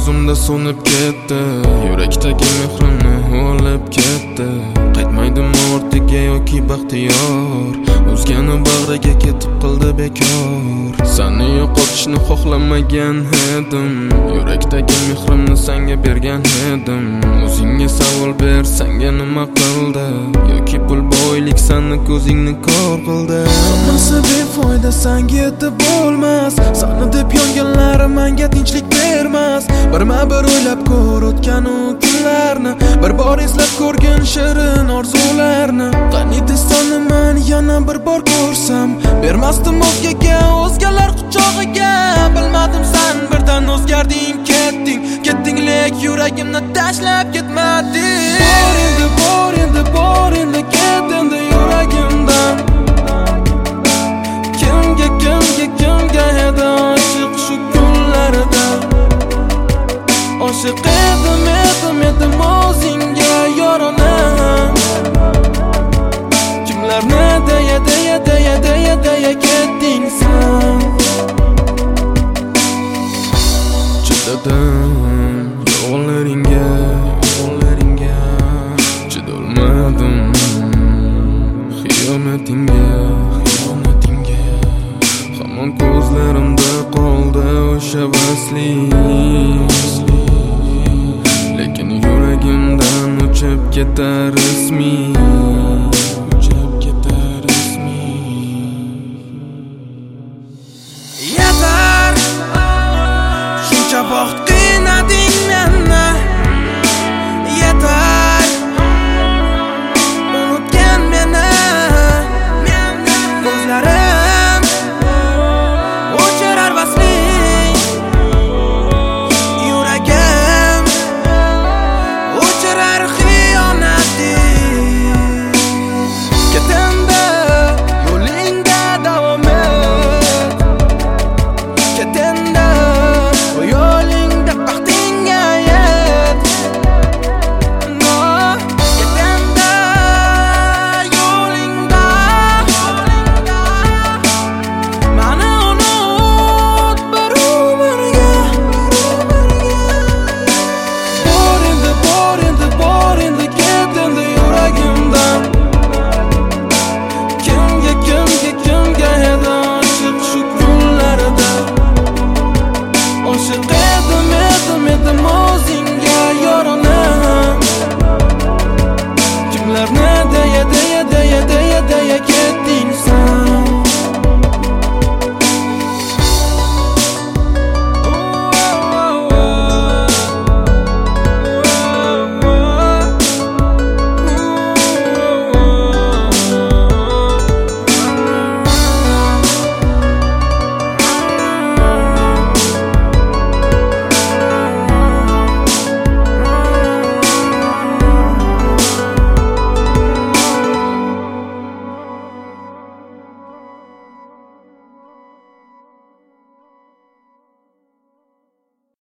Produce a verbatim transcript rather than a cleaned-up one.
ko'zimda so'nib ketdi, yurakdagi mehrimni olib ketdi. Qaytmaydimi ortiga yoki baxtiyor, o'zgani bag'riga ketib qildi bekor. Seni yo'qotishni xohlamagan edim, yurakdagi mehrimni senga bergan edim. O'zingga savol ber, senga nima qildi, yoki pul boylik seni ko'zingni kor qildi. Hammasi befoyda, senga yetib bo'lmas. Seni deb yonganlarim menga tinchlik bermas. Birma-bir o'ylab ko'r o'tgan u kunlarni, bir bor eslab ko'rgin shirin orzularni. Qani desani men yana bir bor ko'rsam, bermasdim o'zgaga, o'zgalar quchog'iga. Bilmadim sen birdan o'zgarding, ketding, ketding lek yuragimni tashlab ketmading. Bor endi, bor endi, bor endi, ket endi yuragimdan. Kimga, kimga, kimga edi oshiq shu kunlarida. Oshiq edim, edim, edim o'zingga yoronam. Kimlarni deya, deya, deya, deya, deya ketding sen. Chidadim yo'llaringga, yo'llaringga, chidolmadim xiyonatingga, xiyonatingga. Hamon ko'zlarimda qoldi o'sha vaslik, lekin yuragimdan o'chib ketar isming.